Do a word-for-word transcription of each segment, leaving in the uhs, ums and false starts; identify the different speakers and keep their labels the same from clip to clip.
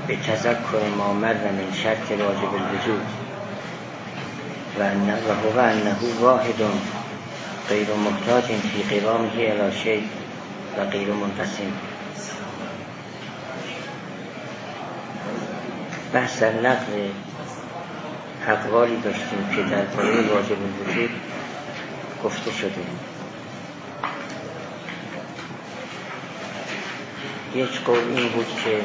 Speaker 1: به تذکر ما مر من شرط واجب الوجود و هو انه واحد غیر محتاج فی قوامه الی شیء و غیر منقسم. بحث در نقل اقوالی داشتیم که در باره واجب الوجود گفته شده. یک قول این بود که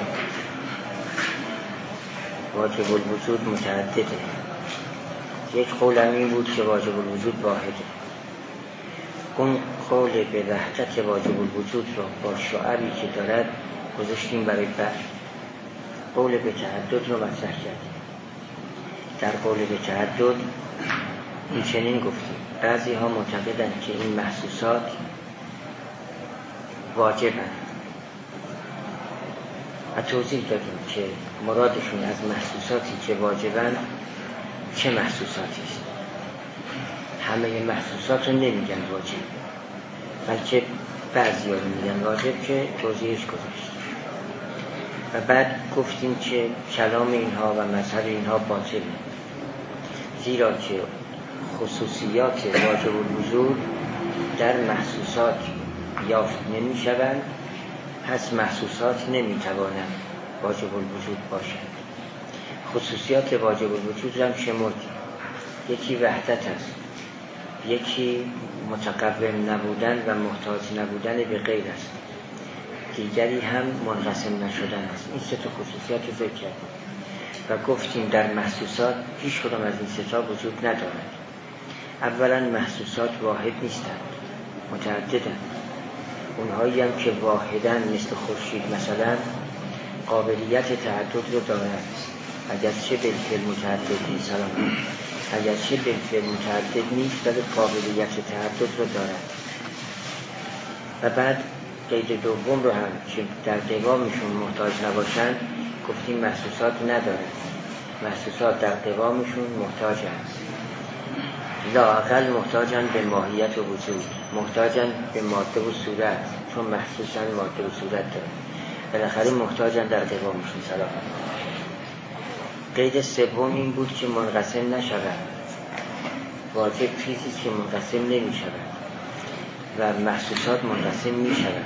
Speaker 1: واجب الوجود متعدده، یک قول هم این بود که واجب الوجود واحده. اون قول به وحدت واجب الوجود رو با شعبی که دارد گذاشتیم برای بعد. قول به تعدد رو مطرح کردیم. در قول به تعدد این چنین گفتیم: بعضی ها معتقدند که این محسوسات واجبند و توضیح دادیم که مرادشون از محسوساتی که واجبند چه محسوساتی است. همه محسوسات رو نمیگن واجب، بلکه بعضی ها رو میگن واجب که توضیحش گذاشت. و بعد گفتیم که کلام اینها و مذهب اینها باطله، زیرا که خصوصیات واجب الوجود در محسوسات یافت نمی شوند، پس محسوسات نمی توانند واجب الوجود باشند. خصوصیات واجب الوجود هم شمردیم: یکی وحدت است، یکی متقوم نبودن و محتاج نبودن به غیر است، دیگری هم منقسم نشدن است. این سه تا خصوصیات رو ذکر کردیم و گفتیم در محسوسات هیچ کدام از این سه تا وجود ندارد. اولا محسوسات واحد نیستند، متعددند. اونهایی هم که واحدن مثل خورشید مثلا قابلیت تعدد رو دارند، اگرچه بالفعل متعدد نیست، سلام اگرچه بالفعل متعدد نیست ولی قابلیت تعدد رو دارند. و بعد قید دوم رو هم که در قوامشون محتاج نباشند گفتیم محسوسات ندارند. محسوسات در قوامشون محتاجند، لااقل محتاجند به ماهیت و وجود، محتاجند به ماده و صورت، چون محسوسن ماده و صورت دارند، بالاخره محتاجند در قوامشون. سلام. قید سوم این بود که منقسم نشود. واجب چیزی که منقسم نمی شود و محسوسات منقسم می شود.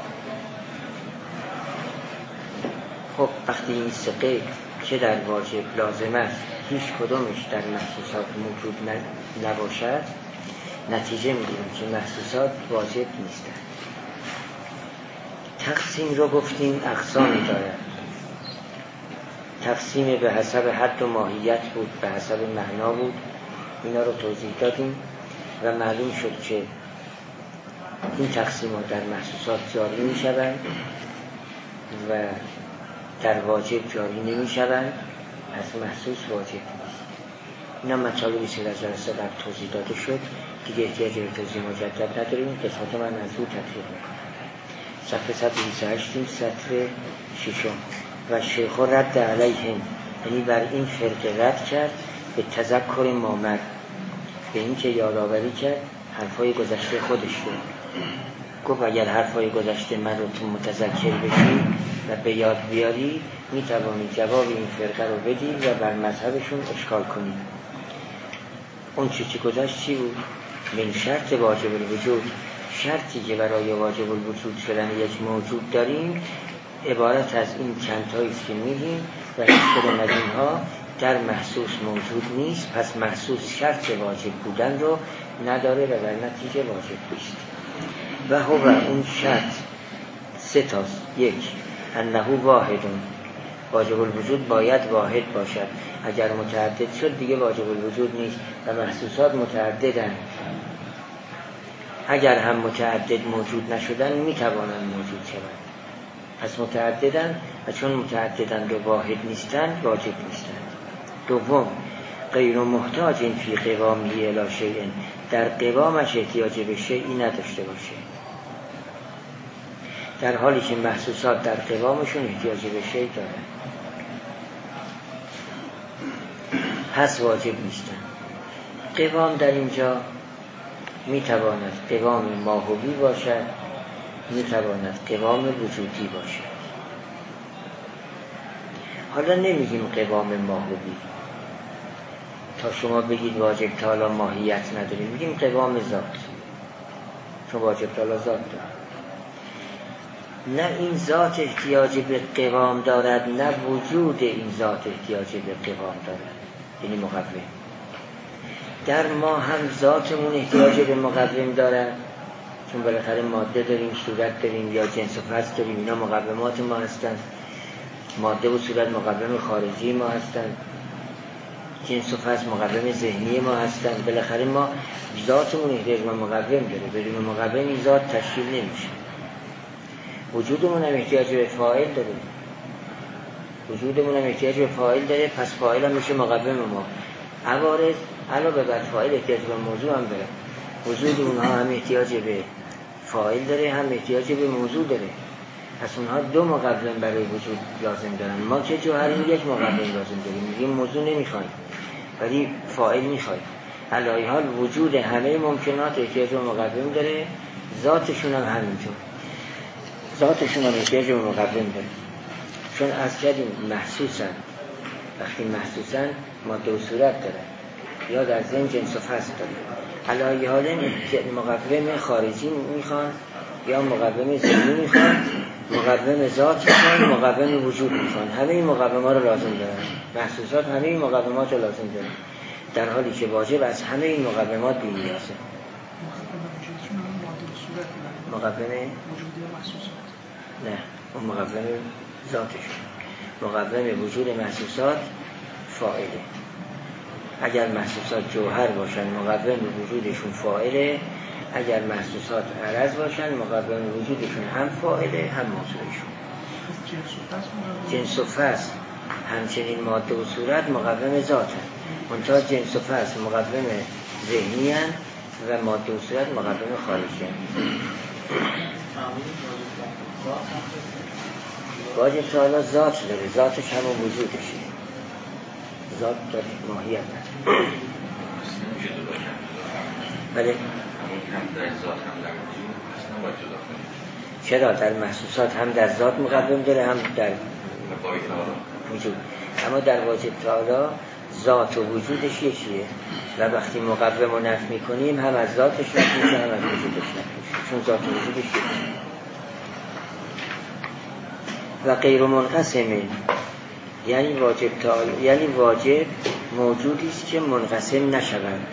Speaker 1: خب وقتی این سه قید که در واجب لازم است هیچ کدومش در محسوسات موجود نباشد، نتیجه میگیریم که محسوسات واجب نیستند. تقسیم رو گفتیم اقسامی دارد. تقسیم به حسب حد و ماهیت بود، به حسب معنا بود. اینا رو توضیح دادیم و معلوم شد که این تقسیمات در محسوسات جاری می شوند و در واجب جاری نمی شوند، از محسوس واجب نیست. اینا مطالبی که در جلسه قبل توضیح داده شد، دیگه احتیاج به توضیح مجدد نداریم. قسمت من از او تطبیق میکنم. صفحه صد و بیست و هشت سطر ششم. و شیخ رد علیهم، یعنی بر این فرقه رد کرد به تذکر مامر، به این که یادآوری کرد حرفای گذشته خودش رو. گفت اگر حرفای گذشته من رو تو متذکر بشی و به یاد بیاری میتوانی جواب این فرقه رو بدی و بر مذهبشون اشکال کنی. اون چی چی گذشت چی بود؟ من شرط واجب الوجود، شرطی که برای واجب الوجود شدن یک موجود داریم عبارت از این چند تایی است که میگیم و هیچ کدوم از اینها در محسوس موجود نیست، پس محسوس شرط واجب بودن رو نداره و در نتیجه واجب نیست. و هو اون شرط سه تاست. یک، انه واحدون، واجب الوجود باید واحد باشد. اگر متعدد شد دیگه واجب الوجود نیست و محسوسات متعددن. اگر هم متعدد موجود نشدن میتوانند موجود شوند، پس متعددن و چون متعددن و واحد نیستند واجب نیستند. دوم، غیر محتاج این فی قوامی الی شیء، در قوامش احتیاج به شیئی نداشته باشه، در حالی که محسوسات در قوامشون احتیاج به شیء دارن، پس واجب نیستن. قوام در اینجا میتواند قوام ماهوی باشد، میتواند قوام وجودی باشد. حالا نمیگیم قوام ماهوی، تا شما بگید واجب تعالی ماهیت نداریم، میگیم قوام ذات، چون واجب تعالی ذات داره. نه این ذات احتیاج به قوام دارد، نه وجود این ذات احتیاج به قوام دارد، یعنی مقوم. در ما هم ذاتمون احتیاج به مقوم دارد، چون بالاخره ماده داریم، صورت داریم یا جنس و فصل داریم، اینا مقومات ما هستند. ماده و صورت مقوم خارجی ما هستند، جنس و فصل مقوم ذهنی ما هستند. بالاخره ما ذاتمون احتیاج به مقوم داره، بدون مقوم این ذات تشکیل نمیشه. وجودمون هم احتیاج به فاعل داره، وجودمون هم احتیاج به فاعل داره، پس فاعل هم میشه مقوم ما. عوارض علاوه بر فاعل احتیاج به موضوع هم داره. وجود اونها هم احتیاج به فاعل داره، هم احتیاج به موضوع داره. پس اونها دو مقوم برای وجود لازم دارن. ما که جوهریم یک مقوم لازم داریم، میگیم موضوع نمیخوایم ولی فاعل میخوایم. علی حال وجود همه ممکنات احتیاج به مقوم داره، ذاتشون هم همینطور، ذاتشون هم احتیاج به مقوم داره. چون از کردیم محسوسن، وقتی محسوسن ماده و صورت داره یا در ذهن جنس و فصل داره. علی حال مقوم خارجی میخوان یا مقوم ذهنی میخوان، مقوم ذات میخوان، مقوم وجود میخوان. همه این مقومات رو لازم دارن. محسوسات همه این مقومات رو لازم دارن، در حالی که واجب از همه این مقومات بی‌نیازه. مقوم نه، اون مقوم ذاتشون. مقوم وجود محسوسات فاعله. اگر محسوسات جوهر باشن مقوم وجودشون فاعله، اگر محسوسات عرض باشن مقوم وجودشون هم فاعله هم موضوعشون. جنس و فصل همچنین ماده و صورت مقوم ذاتن، منتها جنس و فصل مقوم ذهنی هن و ماده و صورت مقوم خارجی هن. واجب تعالی ذات داره، ذاتش همون وجودشه، ذات داره، ماهیت داره. بله چرا در محسوسات هم در ذات مقوم داره هم در وجود، اما در واجب تعالی ذات و وجودش یکیه و وقتی مقوم رو نفی میکنیم هم از ذاتش نفی میشه هم از وجودش نفی میشه، چون ذات و وجودش یکیه. و غیر منقسم یعنی واجب تعالی یعنی واجب موجودی است که منقسم نشود،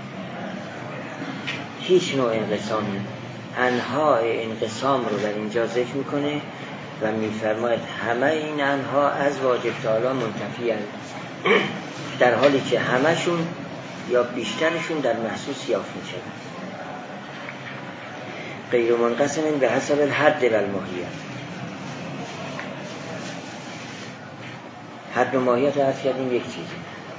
Speaker 1: هیچ نوع انقسامی. انواع انقسام رو در اینجا ذکر میکنه و میفرماید همه این انواع از واجب تعالی منتفی هستند، در حالی که همشون یا بیشترشون در محسوس یافت میشن. غیر منقسم به حسب الحد و الماهیت. حد و ماهیت رو عرض کردیم یک چیزی.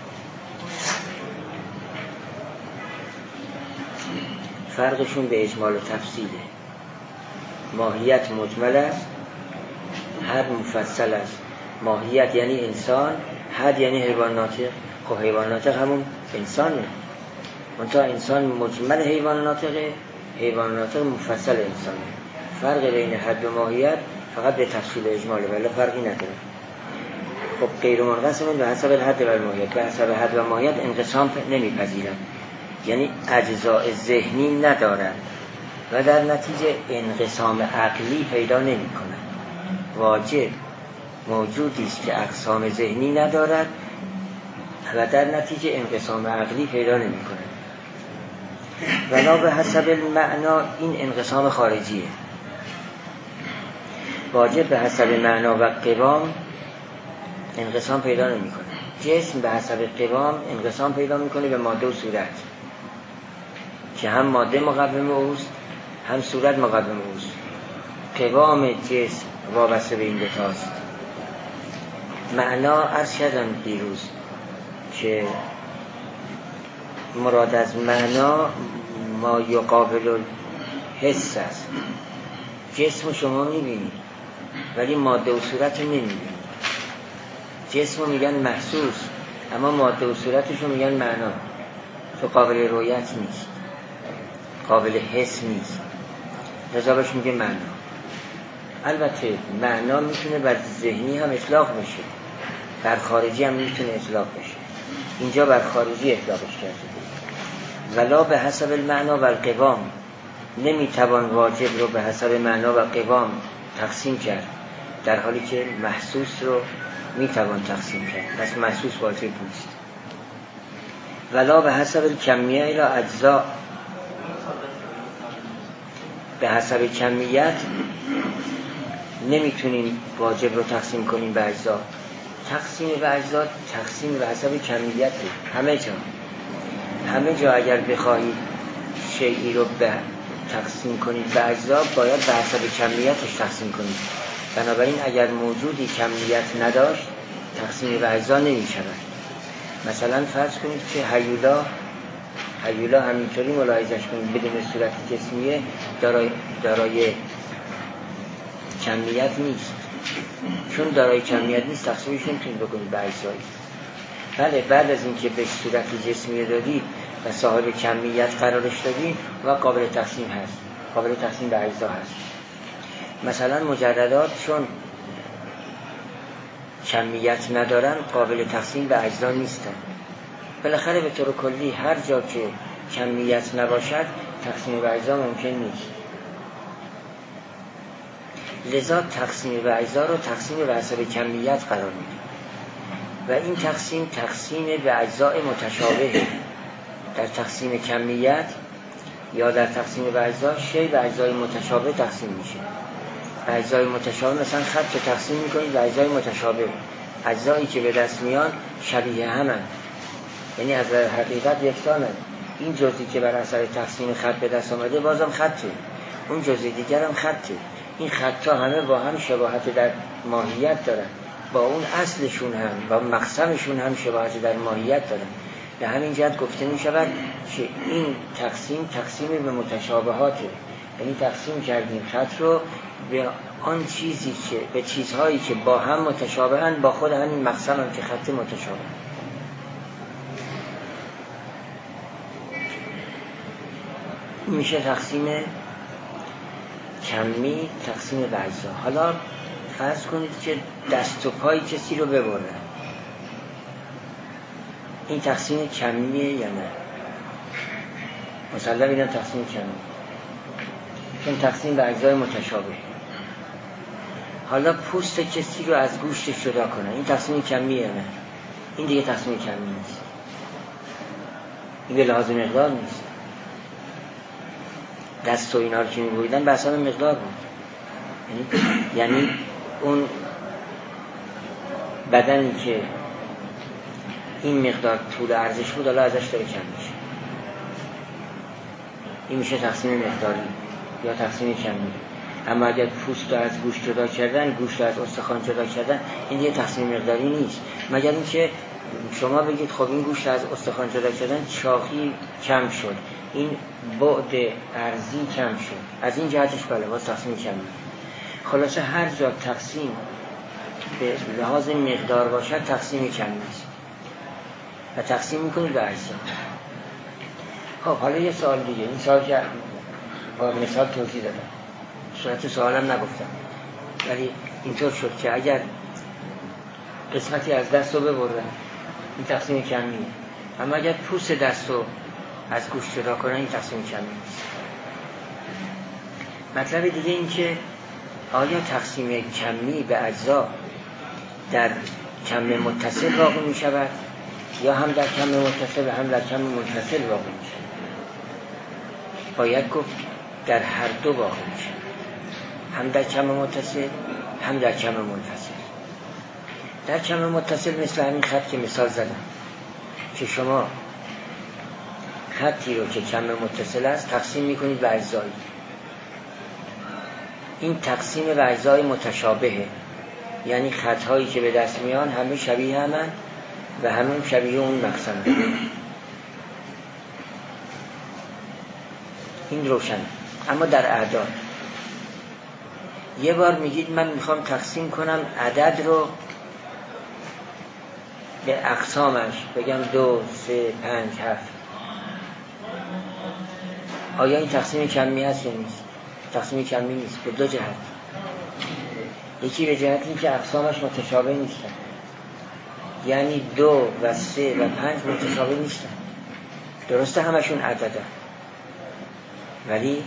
Speaker 1: فرقشون به اجمال و تفصیله. ماهیت مجمل است، حد مفصل است. ماهیت یعنی انسان، حد یعنی حیوان ناطق. خب حیوان ناطق همون انسانه، منتها انسان مجمل حیوان ناطقه، حیوان ناطق مفصل انسانه. فرق بین حد و ماهیت فقط به تفصیل اجماله، ولی فرقی نداره. خب غیر منقسم به حسب الحد و الماهیت. به حسب حد و ماهیت انقسام نمیپذیرند، یعنی اجزاء ذهنی ندارند و در نتیجه انقسام عقلی پیدا نمی کنند. واجب موجودی است که اقسام ذهنی ندارد و در نتیجه انقسام عقلی پیدا نمی کنند. ولا به حسب المعنا این انقسام خارجیه. واجب به حسب معنا و قوام انقسام پیدا نمی کنه. جسم به حسب قوام انقسام پیدا میکنه به ماده و صورت، که هم ماده مقوم اوست هم صورت مقوم اوست. قوام جسم وابسته به این دوتاست. معنا عرض کردم دیروز که مراد از معنا ما یقابل الحس است. جسم شما میبینید ولی ماده و صورت رو نمیبینید. جسم رو میگن محسوس اما ماده و صورتش رو میگن معنا، تو قابل رؤیت نیست، قابل حس نیست، لذا بهش میگه معنا. البته معنا میتونه بر ذهنی هم اطلاق بشه، بر خارجی هم میتونه اطلاق بشه. اینجا بر خارجی اطلاقش کرده. ولا به حسب المعنا و القوام، نمیتوان واجب رو به حسب معنا و قوام تقسیم کرد، در حالی که محسوس رو میتوان تقسیم کرد. پس محسوس واجب نیست. ولا به حسب الکمیه الی اجزاء، به حسب کمیت نمیتونیم واجب رو تقسیم کنیم به اجزا. تقسیم به اجزا تقسیم به حسب کمیت همه جا. همه جا اگر بخواهید شیئی رو به تقسیم کنید به اجزا، باید به حسب کمیتش تقسیم کنید. بنابراین اگر موجودی کمیت نداشت، تقسیم به اجزا نمی شود. مثلا فرض کنید که هیولا هیولا همینطوری ملاحظش کنید، بدون صورت جسمیه دارای دارای کمیت نیست. چون دارای کمیت نیست، تقسیمش نمیتونید بکنید به اجزایی. بله، بعد از اینکه به صورت جسمی دادید و صاحب کمیت قرارش دادید و قابل تقسیم هست، قابل تقسیم به اجزا هست. مثلا مجردات چون کمیت ندارن، قابل تقسیم به اجزا نیستن. بالاخره به طور کلی هر جا که کمیت نباشد، تقسیم به اجزا ممکن نیست. لذا تقسیم به اجزا رو تقسیم به حسب کمیت قرار میدیم و این تقسیم تقسیم به اجزاء متشابه. در تقسیم کمیت یا در تقسیم به اجزا، شی به اجزای متشابه تقسیم میشه. به اجزای متشابه مثلا خط رو تقسیم میکنید به اجزای متشابه. اجزایی که به دست میان شبیه همن، یعنی از حقیقت یکسانن. این جزئی که بر اثر تقسیم خط به دست آمده بازم خطه، اون جزئی دیگر هم خطه. این خطا همه با هم شباهت در ماهیت دارن، با اون اصلشون هم با مقسمشون هم شباهت در ماهیت دارن. به همین جهت گفته می شود که این تقسیم تقسیم به متشابهاته، یعنی تقسیم کردیم خط رو به آن چیزی که به چیزهایی که با هم متشابهن، با خود همین مقسم هم که خط متشابه. میشه تقسیم کمی، تقسیم به اجزا. حالا فرض کنید که دست و پای کسی رو ببرن، این تقسیم کمیه یا نه؟ مسلم اینم تقسیم کمی، چون تقسیم به اجزای متشابه. حالا پوست کسی رو از گوشت جدا کنن، این تقسیم کمیه یا نه؟ این دیگه تقسیم کمی نیست، این به لحاظ مقدار نیست. دست و اینا رو که می‌بریدن به حساب مقدار بود، یعنی یعنی اون بدنی که این مقدار طول ارزش بود حالا ازش داره کم میشه. این میشه تقسیم مقداری یا تقسیم کمی. اما اگر پوست رو از گوشت جدا کردن، گوشت رو از استخوان جدا کردن، این دیگه تقسیم مقداری نیست. مگر اینکه شما بگید خب این گوشت از استخوان جدا کردن چاقی کم شد، این بعد ارزی کم شد، از این جهتش بله باز تقسیم کمی. خلاصه هر جا تقسیم به لحاظ مقدار باشد تقسیم کمی است و تقسیم میکنید به اجزا. خب حالا یه سوال دیگه، این سوال که با مثال توضیح دادم، صورت سوالم نگفتم، ولی اینطور شد که اگر قسمتی از دست رو ببرن این تقسیم کمیه، اما اگر پوست دست رو از گوشت جدا کنن این تقسیم کمی نیست. مطلب دیگه این که آیا تقسیم کمی به اجزا در کم متصل واقع می شود یا هم در کم متصل و هم در کم منفصل واقع می شود؟ باید گفت در هر دو واقع می شود، هم در کم متصل هم در کم منفصل. در کم متصل مثل همین خط که مثال زدم که شما خطی رو که کم متصل است تقسیم می کنید به اجزایی، این تقسیم به اجزای متشابهه، یعنی خطهایی که به دست میان همه شبیه همن و همه شبیه اون مقسم. این روشن. اما در اعداد یه بار میگید من میخوام تقسیم کنم عدد رو به اقسامش، بگم دو، سه، پنج، هفت. آیا این تقسیم کمی هست یا نیست؟ تقسیم کمی نیست، به دو جهت. یکی به جهت این که اقسامش متشابه نیستن، یعنی دو و سه و پنج متشابه نیستن. درسته همشون عددن، ولی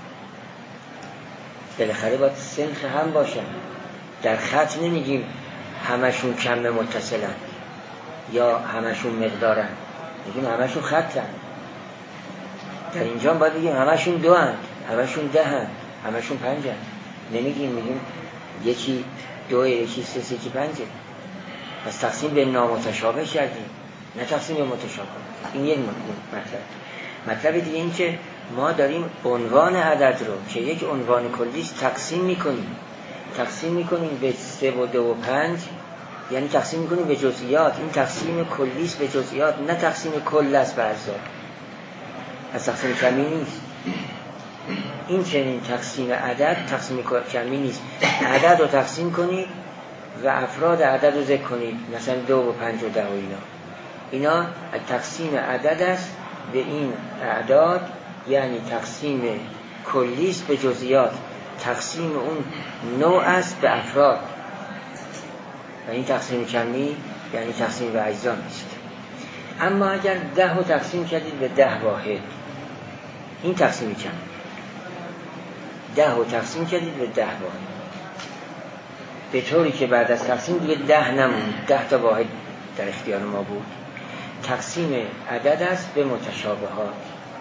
Speaker 1: بالاخره باید سنخ هم باشن. در خط نمیگیم همشون کم متصلن یا همشون مقدارن، میگیم همشون خطن. در اینجا باید بگیم همشون دو هن، همشون ده هن، همشون پنج هن. نمیگیم میگیم یکی دوه، یکی سه، یکی پنجه. پس تقسیم به نامتشابه کردیم، نه تقسیم به متشابه. این یک مطلب. مطلب دیگه این که ما داریم عنوان عدد رو که یک عنوان کلیست تقسیم میکنیم. تقسیم میکنیم به سه و دو و پنج، یعنی تقسیم میکنیم به جزئیات. این تقسیم کلیست به جزئیات، نه تقسیم کل است به اجزا. از تقسیم کمی نیست. این چنین تقسیم عدد تقسیم کمی نیست. عدد رو تقسیم کنید و افراد عدد رو ذکر کنید، مثلا دو و پنج و ده و اینا. اینا تقسیم عدد است به این اعداد، یعنی تقسیم کلیست به جزئیات. تقسیم اون نوع است به افراد و این تقسیم کمی یعنی تقسیم به اجزا نیست. اما اگر ده رو تقسیم کردید به ده واحد، این تقسیم کمی. ده رو تقسیم کردید به ده واحد، به طوری که بعد از تقسیم دیگه ده نموند، ده تا واحد در اختیار ما بود. تقسیم عدد است به متشابهات،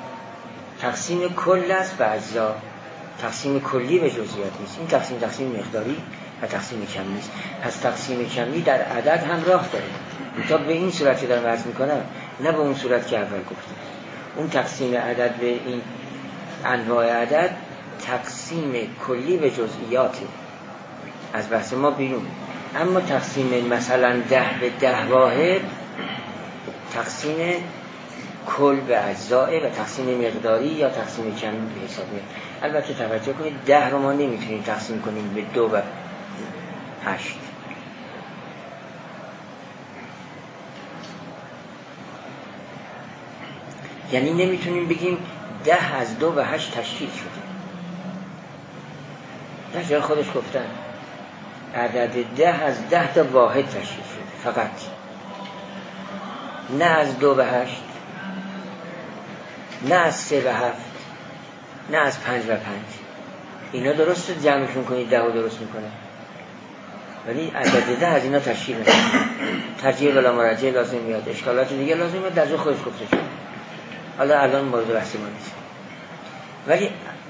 Speaker 1: تقسیم کل است به اجزا، تقسیم کلی به جزئیات نیست. این تقسیم تقسیم مقداری و تقسیم کمی نیست. پس تقسیم کمی در عدد هم راه داره، تا به این صورت که دارم عرض میکنم، نه به اون صورت که اول گفتم. اون تقسیم عدد به این انواع عدد تقسیم کلی به جزئیاته، از بحث ما بیرون. اما تقسیم مثلا ده به ده واحد تقسیم کل به اجزاء و تقسیم مقداری یا تقسیم کمی به حساب میاد. البته توجه کنید ده رو ما نمیتونیم تقسیم کنیم به دو و هشت. یعنی نمیتونیم بگیم ده از دو و هشت تشکیل شده. در جای خودش گفتن عدد ده از ده تا واحد تشکیل شده فقط، نه از دو و هشت، نه از سه و هفت، نه از پنج و پنج. اینا درست جمعشون کنید ده رو درست میکنه، ولی عدد ده از اینا تشکیل نمیشه. ترجیح بلا مرجع لازم میاد، اشکالات دیگه لازم میاد، در جای خودش گفته شد. حالا الان مورد بحث ما نیست. ولی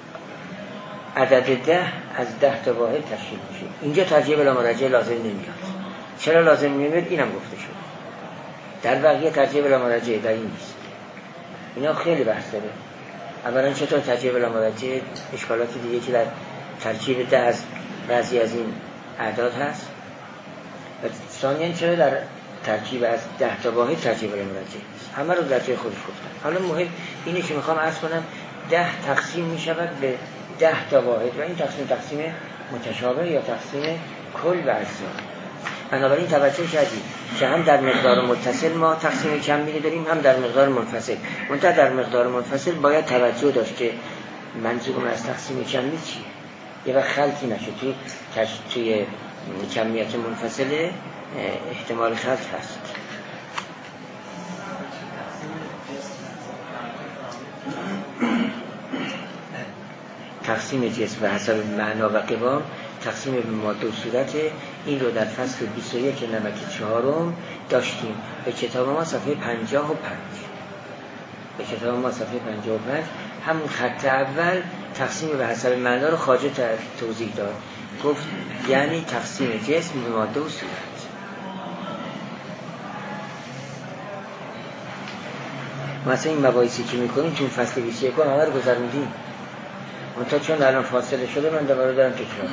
Speaker 1: عدد ده از ده تا واحد تشکیل میشه. اینجا ترجیح بلا مرجع لازم نمیاد. چرا لازم نمیاد؟ اینم گفته شد. در بقیه ترجیح بلا مرجع در این نیست. اینا خیلی بحث داره. اولا چطور ترجیح بلا مرجع، اشکالات دیگه که در ترکیب ده از بعضی از این اعداد هست، و ثانیاً چرا در ترکیب از ده تا واحد ترجیح بلا مرجع نیست. همه رو در جای خودش گفتن. حالا مهم اینه که میخوام عرض کنم ده تقسیم میشود به ده تا واحد و این تقسیم تقسیم متشابه یا تقسیم کل و اجزا. بنابراین توجه کردید که هم در مقدار متصل ما تقسیم کمی داریم، هم در مقدار منفصل. منتها در مقدار منفصل باید توجه داشت که منظورم از تقسیم کمی چیه. یه وقت خلطی نشه. توی توی کمیت منفصل احتمال خلط هست. تقسیم جسم به حسب معنا و قوام تقسیم به ماده و صورت، این رو در فصل بیست و یک نمک چهارم داشتیم. به کتاب ما صفحه پنجاه و پنج، به کتاب ما صفحه پنجاه و پنج همون خط اول تقسیم به حسب معنا رو خواجه توضیح داد. گفت یعنی تقسیم جسم به ماده و صورت. مثلا این مباحثی که میکنیم چون فصل بیست و یک همه رو گذروندیم، منتها چون الان فاصله شده من دوباره دارم تکرار.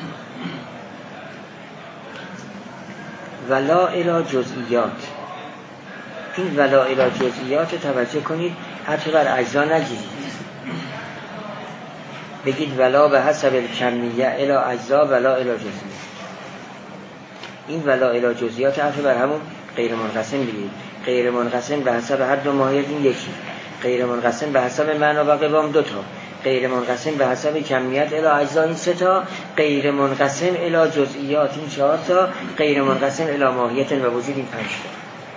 Speaker 1: ولا الی جزئیات، این ولا الی جزئیات توجه کنید، حتی بر اجزا نگیرید. بگید ولا به حسب الکمیه الی اجزا ولا الی جزئیات. این ولا الی جزئیات حتی بر همون غیر منقسم بگید. غیر منقسم به حسب هر دو ماهیت این یکی، غیر منقسم به حسب معنا و قوام دو تا، غیر منقسم به حسب کمیت الی اجزا این سه تا، غیر منقسم الی جزئیات این چهار تا، غیر منقسم الی ماهیت و وجود این پنج تا.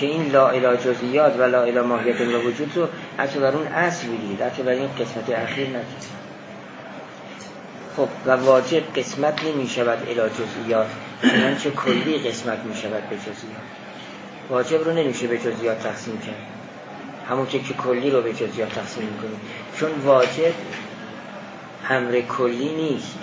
Speaker 1: که این لا اله جزئیات و لا اله ماهیت و وجود رو حتی بر اون اصل بگیرید، حتی بر این قسمت اخیر نگید. خب و واجب قسمت نمی شود الی جزئیات، چنانچه کلی قسمت می شود به جزئیات. واجب رو نمیشه به جزئیات تقسیم کرد، همونطور که کلی رو به جزئیات تقسیم میکنیم، چون واجب امر کلی نیست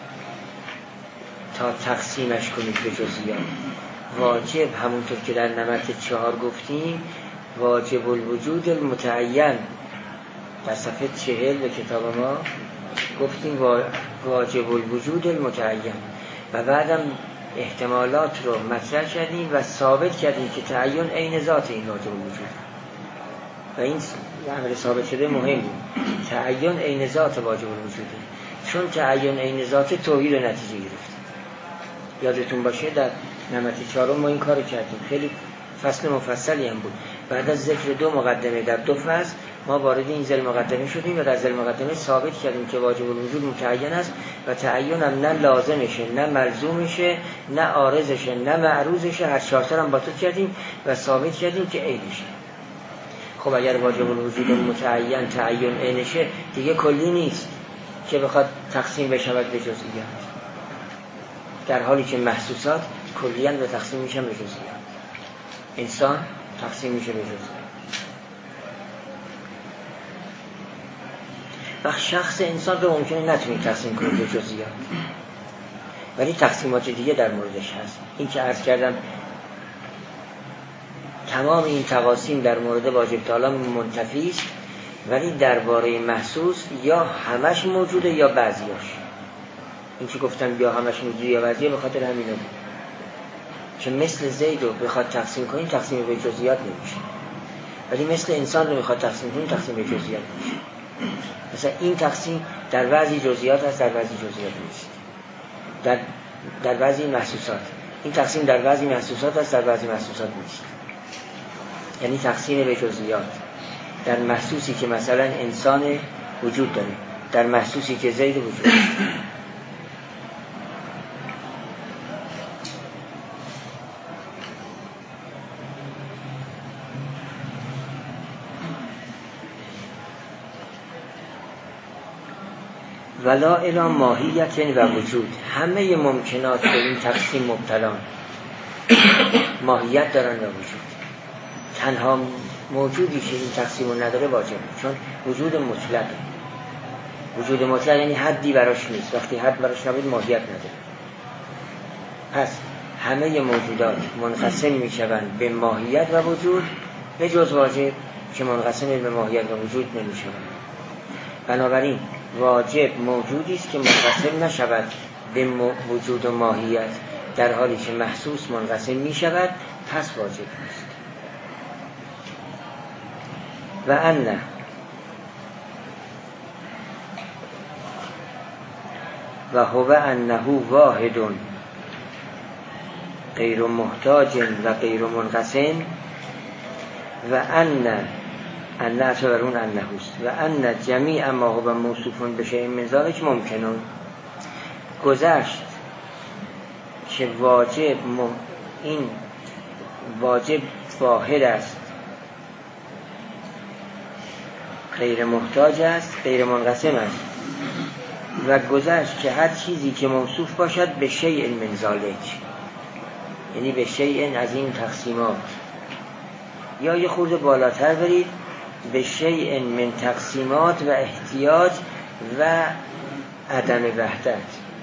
Speaker 1: تا تقسیمش کنید به جزئیات. واجب همونطور که در نمط چهار گفتیم واجب الوجود المتعین در صفحه چهل به کتاب ما گفتیم واجب الوجود المتعین و بعدم احتمالات رو مطرح کردیم و ثابت کردیم که تعین عین ذات این واجب الوجود و این امر ثابت شده مهم بود. تعین عین ذات واجب الوجود، چون تعین عین ذات توحید و نتیجه گرفت. یادتون باشه در نمط چهارم ما این کارو کردیم، خیلی فصل مفصلی هم بود. بعد از ذکر دو مقدمه در دو فصل ما وارد این ذیل مقدمه شدیم و در ذیل مقدمه ثابت کردیم که واجب الوجود متعین است و تعین هم نه لازمشه نه ملزومشه نه عارضشه نه معروضشه، هر چهار تا هم با تو کردیم و ثابت کردیم که عینشه. خب اگر واجب الوجود متعین تعین عینشه دیگه کلی نیست که بخواد تقسیم بشود به جزئیات، در حالی که محسوسات کلیاً به تقسیم میشن به جزئیات. انسان تقسیم میشه به جزئیات. و شخص انسان رو ممکنه نتونی تقسیم کنید به جزئیات، ولی تقسیمات دیگه در موردش هست. این که عرض کردم تمام این تقاسیم در مورد واجب تعالی منتفی است، ولی درباره محسوس یا همش موجوده یا بعضیاش. این که گفتم یا همش موجوده یا بعضیه به خاطر همینه بود که مثل زید رو بخواد تقسیم کنیم تقسیم به جزئیات نمیشه، ولی مثل انسان رو بخواد تقسیم کنیم تقسیم به جزئیات میشه. مثلا این تقسیم در بعضی جزئیات هست در بعضی جزئیات نیست، در در بعضی محسوسات. این تقسیم در بعضی محسوسات هست در بعضی محسوسات نیست، یعنی تقسیم به جزئیات. در محسوسی که مثلا انسان وجود داره، در محسوسی که زید وجود داره. ولا الی ماهیت و وجود، همه ممکنات به این تقسیم مبتلان، ماهیت دارن و وجود. تنها موجودی که این تقسیم رو نداره واجب، چون وجود مطلق. وجود مطلق یعنی حدی براش نیست، وقتی حد براش نبود ماهیت نداره. پس همه موجودات منقسم میشوند به ماهیت و وجود به جز واجب که منقسم به ماهیت و وجود نمیشوند. بنابراین واجب موجودی است که منقسم نشود به وجود و ماهیت، در حالی که محسوس منقسم می شود، پس واجب است. و ان و هو انه واحد غیر محتاج و غیر منقسم و ان ان اعتبرون انه است و ان جمیع ما هو موصوفون بشیء من ذلک ممکنون. گذشت که واجب مم... این واجب واحد است، غیر محتاج است، غیر منقسم است، و گذشت که هر چیزی که موصوف باشد به شیء من ذلک، یعنی به شیء از این تقسیمات، یا یه خورده بالاتر برید به شیء من تقسیمات و احتیاج و عدم وحدت،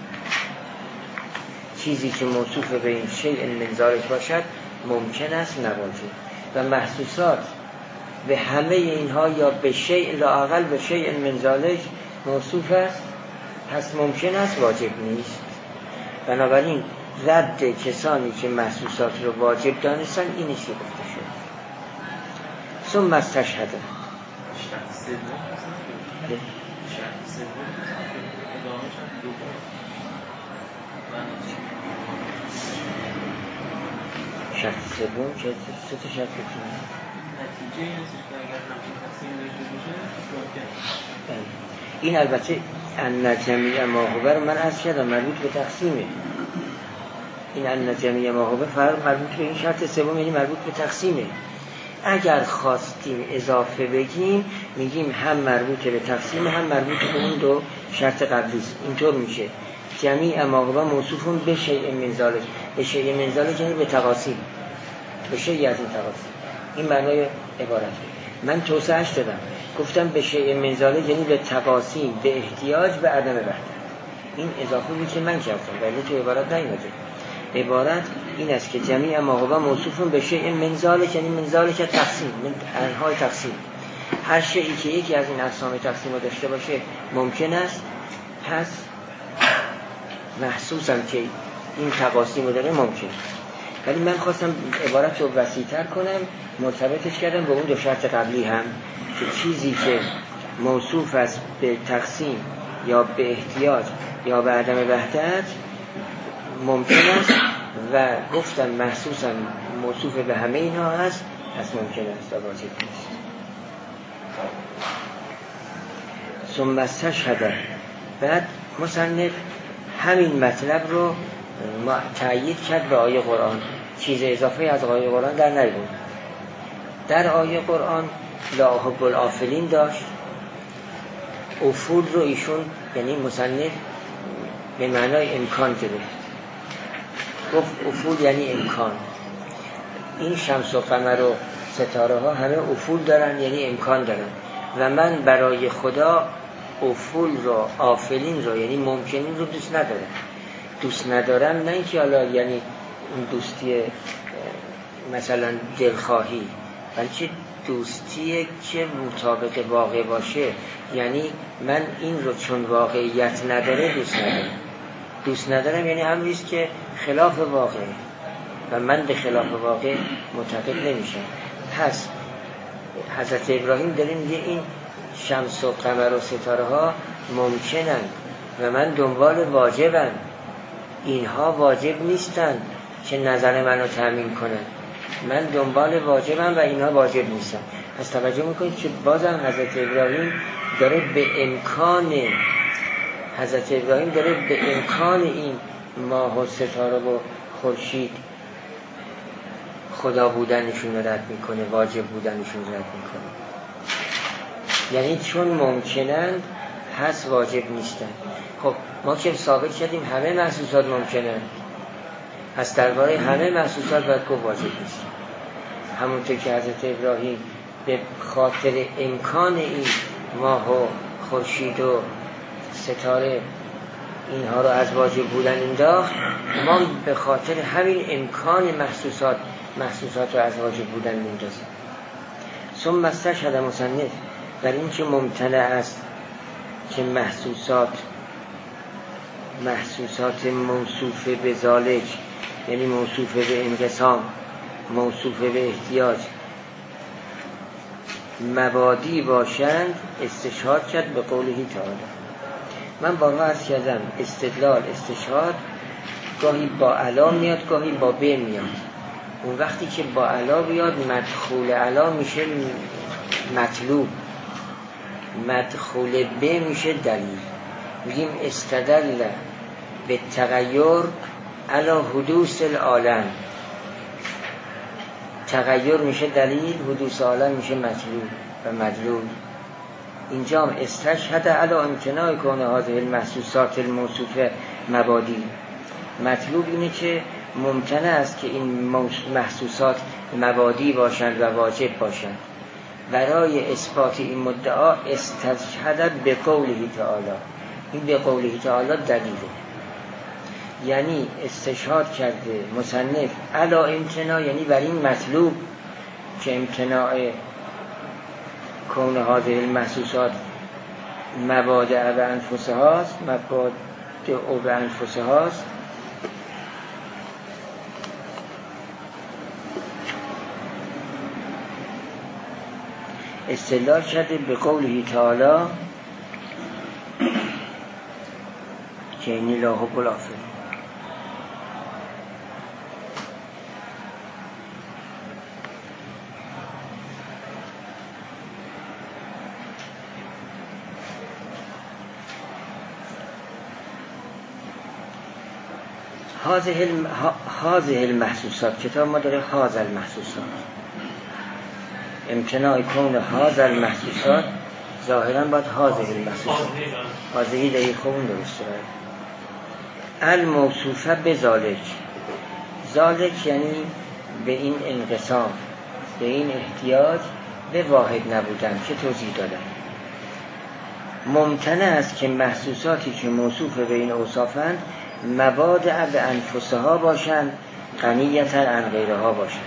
Speaker 1: چیزی که موصوف به این شیء من ذلک باشد ممکن است نباشه. و محسوسات به همه اینها یا به شیء لااقل به شیء من ذلک موصوف است، پس ممکن است واجب نیست. بنابراین رد کسانی که محسوسات رو واجب دانستن اینی که گفته شد. ثم استشهده شرط سوم که سه تا شرط بکنه نتیجه این است که اگر همین تقسیم داشته باشه ممکن. این البته ان جمیع ما هو رو من عرض کردم مربوط به تقسیمه، این ان جمیع ما هو فرق مربوط به این شرط سوم، یعنی مربوط به تقسیمه. اگر خواستیم اضافه بگیم میگیم هم مربوط به تقسیم هم مربوط به اون دو شرط قبلی است. اینطور میشه جمیع ما هو موصوفون به شیء من ذلک. به شیء من ذلک یعنی به تقاسیم، به شیء از این تقاسیم. این معنای عبارت. من توسعه‌اش دادم، گفتم به شیء من ذلک یعنی به تقاسیم، به احتیاج، به عدم وحدت. این اضافه بود که من کردم ولی تو عبارت نیومده. عبارت این است که جمیع ما هو موصوفون به شیء من ذلک یعنی من ذلک تقسیم، من انواع تقسیم. هر شیئی که یکی از این اقسام تقسیم رو داشته باشه ممکن است، پس محسوسم که این تقاسیم رو داره ممکن. ولی من خواستم عبارت رو وسیع‌تر کنم، مرتبطش کردم به اون دو شرط قبلی هم که چیزی که موصوف است به تقسیم یا به احتیاج یا به عدم وحدت ممکن است و گفتم محسوسم موصوف به همه اینها هست، پس ممکن است و واجب نیست. ثم استشهد، بعد مصنف همین مطلب رو تأیید کرد به آیه قرآن، چیز اضافه از آیه قرآن در نیاورد. در آیه قرآن لا احب الآفلین داشت، افول رو ایشون یعنی مصنف به معنای امکان گرفت، گفت افول یعنی امکان. این شمس و قمر و ستاره ها همه افول دارن یعنی امکان دارن و من برای خدا افول رو، آفلین رو یعنی ممکنین رو دوست ندارم. دوست ندارم نه اینکه حالا یعنی اون دوستی مثلا دلخواهی، بلکه دوستیه که مطابق واقع باشه. یعنی من این رو چون واقعیت نداره دوست ندارم. دوست ندارم یعنی امریست که خلاف واقع و من به خلاف واقع معتقد نمیشم. پس حضرت ابراهیم داره میگه این شمس و قمر و ستاره ها ممکنن و من دنبال واجبم، اینها واجب نیستن که نظر منو تأمین کنن. من دنبال واجبم و اینها واجب نیستن. پس توجه میکنید که بازم حضرت ابراهیم داره به امکان حضرت ابراهیم داره به امکان این ماه و ستاره و خورشید خدا بودنشون رد میکنه، واجب بودنشون رد میکنه. یعنی چون ممکنند پس واجب نیستن. خب ما که ثابت کردیم همه محسوسات ممکنند، پس درباره همه محسوسات باید گفت واجب نیست. همونطور که حضرت ابراهیم به خاطر امکان این ماه و خورشید و ستاره اینها رو از واجب بودن انداخت، ما به خاطر همین امکان محسوسات محسوسات رو از واجب بودن میندازیم. ثم استشهد مصنف در این که ممتنع است که محسوسات محسوسات موصوف به ذالک یعنی موصوف به انقسام، موصوف به احتیاج مبادی باشند، استشهاد کرد به قوله تعالی. من بارها عرض کردم استدلال استشهاد گاهی با علا میاد گاهی با ب میاد. اون وقتی که با علا بیاد مدخول علا میشه مطلوب، مدخول ب میشه دلیل. میگیم استدل به تغییر علا حدوث العالم، تغییر میشه دلیل، حدوث عالم میشه مطلوب و مدلول. اینجا هم استشهد علی امتناع کونه هذه المحسوسات الموصوفه مبادی. مطلوب اینه که ممتنع است که این محسوسات مبادی باشند و واجب باشند. برای اثبات این مدعا استشهد به قوله تعالی. این به قوله تعالی دلیله، یعنی استشهاد کرده مصنف علی امتناع یعنی بر این مطلوب که امتناع کون هذه المحسوسات مبادع و انفسه هاست، مبادع و انفسه هاست. استدلال کرده به قوله تعالی که اینی لا حب الآفلین. هذه المحسوسات، کتاب ما داره هذا المحسوسات، امتناع کون هذا المحسوسات ظاهرا باید هذه المحسوسات، هذه دقیق خون درسته. الموصوفه به ذالک، ذالک یعنی به این انقسام، به این احتیاج به واحد نبودن که توضیح دادم. ممتنع است که محسوساتی که موصوف به این اوصافند مبادع به انفسها باشند، غنیتا عن غیرها باشند.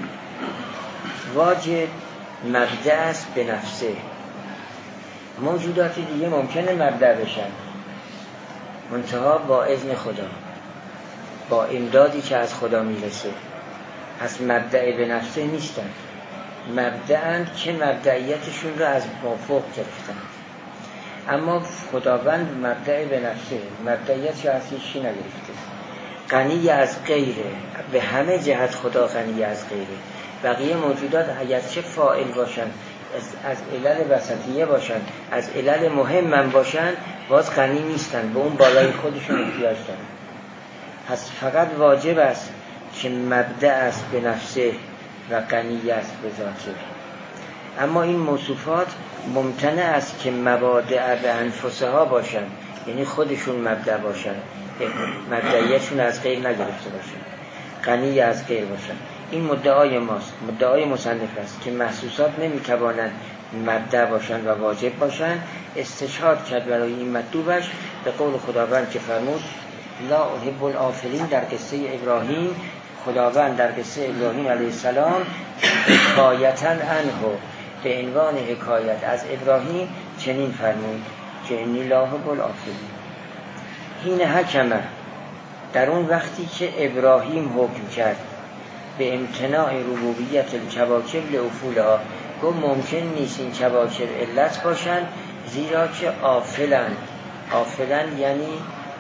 Speaker 1: واجب مبدأ است به نفسه، موجوداتی دیگه ممکنه مبدأ بشن، منتها با اذن خدا، با امدادی که از خدا میرسه، از مبدأ به نفسه نیستن، مبدأند که مبدئیتشون رو از مافوق گرفتن. اما خداوند مبدأ به نفسه، مبدئیت رو از هیچی نگرفته، غنی از غیره، به همه جهت خدا غنی از غیره. بقیه موجودات اگر چه فاعل باشن، از علل وسطیه باشن، از علل مهم باشن، باز غنی نیستن، به اون بالای خودشون احتیاج دارن. پس فقط واجب است که مبدأ است به نفسه و غنی است به ذاته. اما این موصوفات ممتنع است که مبادع به انفسها باشن، یعنی خودشون مبدأ باشن، مبدئیتشون از غیر نگرفته باشن، غنی از غیر باشن. این مدعای ماست، مدعای مصنف است که محسوسات نمیتوانند مبدأ باشن و واجب باشن. استشهاد کرد برای این مطلوبش به قول خداوند که فرمود لا احب الآفلین در قصه ابراهیم. خداوند در قصه ابراهیم علیه السلام حکایتاً عنه، به عنوان حکایت از ابراهیم چنین فرمود که انی لا احب الآفلین. حین حکمه، در اون وقتی که ابراهیم حکم کرد به امتناع ربوبیت الکواکب لافولها، گفت ممکن نیست این کواکب علت باشن، زیرا که آفلن. آفلن یعنی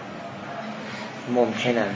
Speaker 1: ممکنن،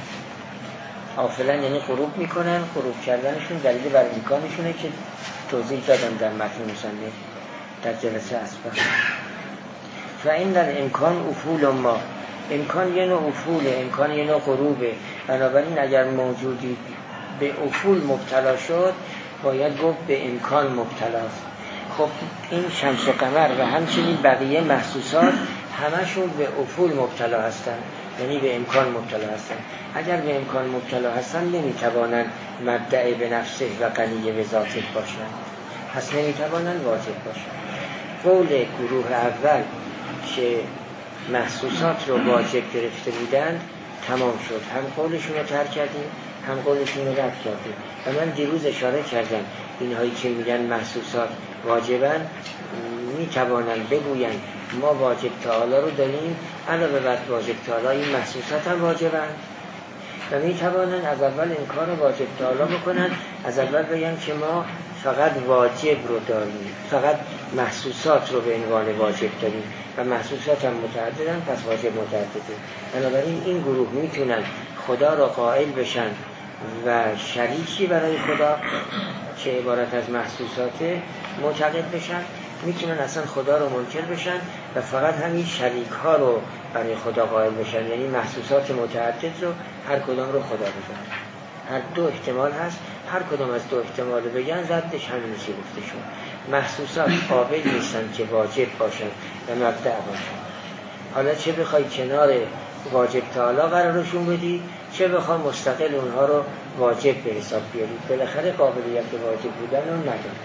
Speaker 1: آفلن یعنی غروب میکنن، غروب کردنشون دلیل بر امکانشونه که توضیح دادم در متن مصنف در جلسه اسبق. و این در امکان افول ما، امکان یه نوع افوله، امکان یه نوع غروبه. بنابراین اگر موجودی به افول مبتلا شد باید گفت به امکان مبتلاست. خب این شمس و قمر و همچنین بقیه محسوسات همشون به افول مبتلا هستن، یعنی به امکان مبتلا هستن. اگر به امکان مبتلا هستن نمیتوانن مبدأ به نفسه و غنی به ذاته باشن، پس نمیتوانن واجب باشن. قول گروه اول که محسوسات رو واجب گرفته بودند تمام شد، هم قولشون رو ترک کردیم هم قولشون رو رد کردیم. و من دیروز اشاره کردم اینهایی که میگن محسوسات واجبن میتوانن بگوین ما واجب تعالی رو داریم، علاوه بر واجب تعالی این محسوسات هم واجبن، و میتوانن از اول این کار رو واجب تعالی بکنن، از اول بگن که ما فقط واجب رو داریم، فقط محسوسات رو به عنوان واجب داریم و محسوسات هم متعددن، پس واجب متعدده. بنابراین این گروه میتونن خدا رو قائل بشن و شریکی برای خدا که عبارت از محسوسات معتقد بشن، میتونن اصلا خدا رو منکر بشن و فقط همین شریک ها رو برای خدا قائل بشن، یعنی محسوسات متعدد رو هر کدام رو خدا بگن. هر دو احتمال هست، هر کدام از دو احتمال رو بگن ردش همین چی گفته شد. محسوسات قابل نیستن که واجب باشن و مبدأ باشن. حالا چه بخوای کنار واجب تعالی قرارشون بدی، چه بخوای مستقل اونها رو واجب به حساب بیاری، بالاخره قابلیت واجب بودن رو نداره.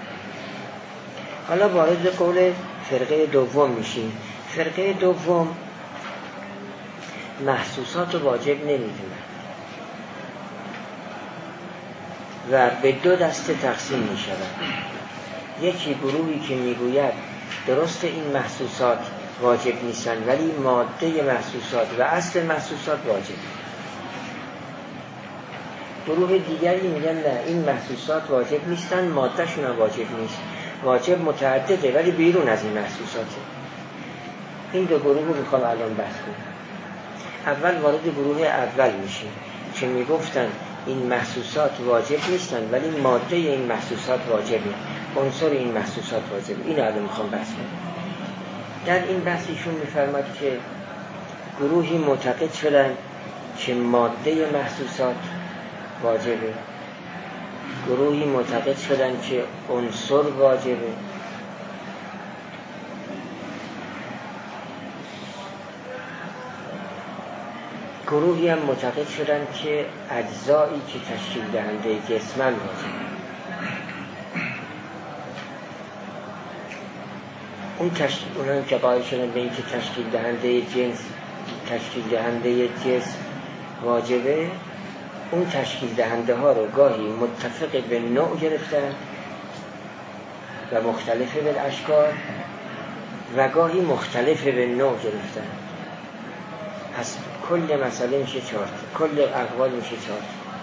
Speaker 1: حالا وارد قول فرقه دوم میشیم. فرقه دوم محسوسات واجب نمیدونن و به دو دسته تقسیم میشن. یکی گروهی که میگوید درست این محسوسات واجب نیستن ولی ماده محسوسات و اصل محسوسات واجب. گروه دیگری میگن نه، این محسوسات واجب نیستن، مادهشون هم واجب نیست، واجب متعدده ولی بیرون از این محسوساته. این دو گروه رو میخوام الان بحث کنم. اول وارد گروه اول میشیم که میگفتن این محسوسات واجب نیستن ولی ماده این محسوسات واجبه، عنصر این محسوسات واجبه. این الان میخوام بحث کنم. در این بحثشون میفرماد که گروهی معتقد شدن که ماده محسوسات واجبه، گروهی معتقد شدن که عنصر واجبه، گروهی هم معتقد شدن که اجزایی که تشکیل دهنده جسمن واجبه. اون تشکیل اونم که قائل شدن به این که تشکیل دهنده جنس تشکیل دهنده جسم واجبه، اون تشکیل دهنده ها رو گاهی متفق به نوع گرفتن و مختلف به اشکال و گاهی مختلف به نوع گرفتن. پس کل مسئله میشه چهار، کل اقوال میشه چهار.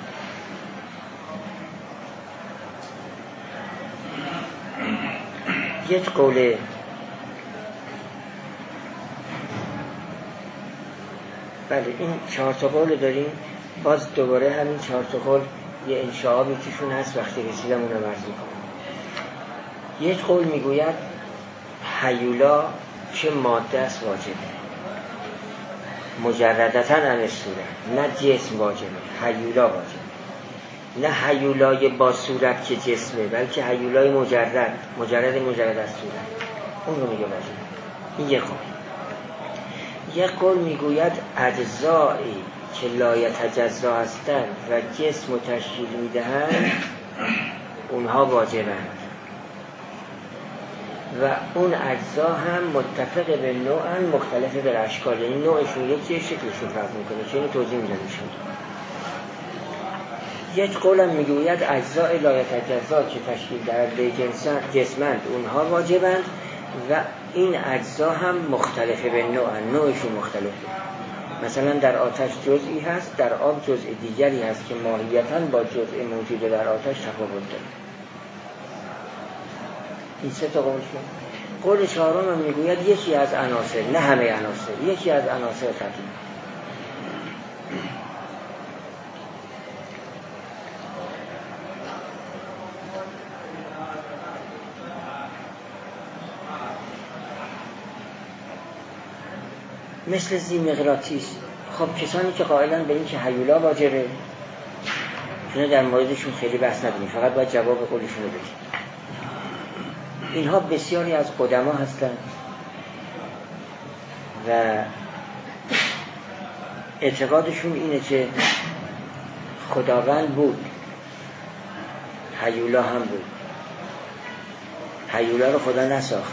Speaker 1: یک قول بله این چهار تا قول داریم. باز دوباره همین چهار تا قول یه انشعابی توشون هست، وقتی رسیدم اونم عرض میکنم. یک قول میگوید هیولا چه ماده است واجبه، مجردتاً عن صورت، نه جسم واجبه، هیولا واجبه، نه هیولای با صورت که جسمه، بلکه هیولای مجرد مجرد مجرد از صورت، اون رو میگه واجبه. این یک قول. یک قول میگوید اجزایی که لا یتجزا هستند و جسم و تشکیل میدهند اونها واجبند و اون اجزا هم متفق به نوعن مختلف به اشکال، یعنی نوعشون یکیه، شکلشون فرق میکنه، چه اینو توضیح میدم ایشون. یک قولم میگوید اجزای لا یتجزا که تشکیل دهنده جسمند اونها واجبند و این اجزا هم مختلف به نوعن، نوعشون مختلفه. مثلا در آتش جزئی هست، در آب جزء دیگری هست که ماهیتاً با جزء موجود در آتش تفاوت داره. این سه تا قول شد. قول چهارم هم میگوید یکی از عناصر، نه همه عناصر، یکی از عناصر تقییم. مثل ذی‌مقناطیس. خب کسانی که قائلن به این که هیولا واجبه، چون در موردشون خیلی بحث نداریم، فقط باید جواب قولشون رو بدیم. اینها بسیاری از قدما هستند و اعتقادشون اینه که خداوند بود، هیولا هم بود. هیولا رو خدا نساخت،